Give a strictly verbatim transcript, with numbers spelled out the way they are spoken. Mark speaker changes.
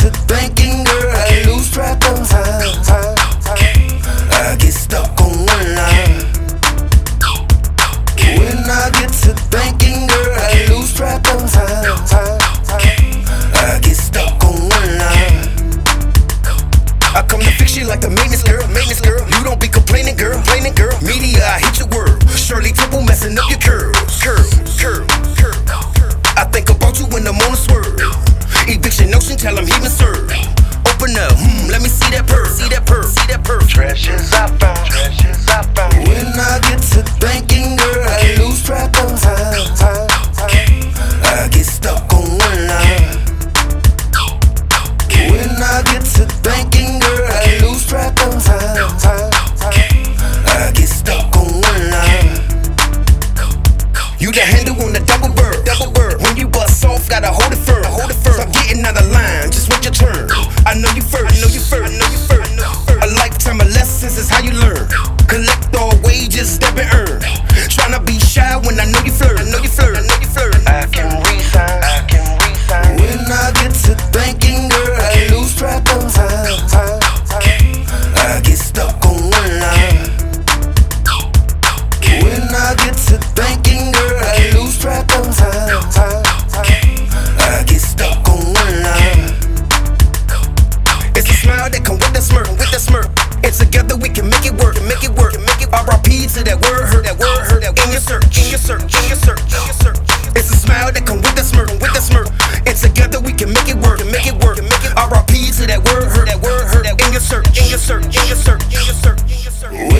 Speaker 1: to thinking, girl, I lose track of time, time, time. I get stuck on one line. When I get to thinking, girl, I lose track of time, time, time. I get stuck on one line. I come to fix you like the maintenance girl, maintenance girl. You don't be complaining, girl, complaining, girl. Media, I hit your word. Shirley Temple messing up your curves, curve, curve, curve. I think about you when I'm on a swerve. Eviction notion, tell him he been served. Open up, hmm, let me see that purse, see that purse, see that purse.
Speaker 2: Treasures I found, treasures I found.
Speaker 1: When I get to thinking, girl, I lose track of time, time, time. I get stuck on one line. When I get to thinking, girl, I lose track of time, time, time. I get stuck on one line. You the handle on the double bird, double bird. When you bust off, gotta hold it firm, hold it firm. Stop getting out of line, just wait your turn. I know you first, I know you first, I know you first. A lifetime of lessons is how you learn. Collect all wages, step and earn. Tryna be shy when I know you flirt, I know you flirt, I know you flirt.
Speaker 2: I can resign, I can resign.
Speaker 1: When I get to thinking, girl, I lose track of time, time, time. I get stuck on one line. When I get to thinking, girl, I lose track of time, time, time. I get stuck on one line. It's a smile that come with that smirk, with that smirk. And together we can make it work, make it work, make it. R I P to that word hurt, that word hurt. In your search, in your search, in your search, in your search. It's a smile that come with that smirk, with that smirk. And together we can make it work, make it work, make it. R I P to that word hurt, that word hurt. In your search, in your search, in your search, in your search, in your search.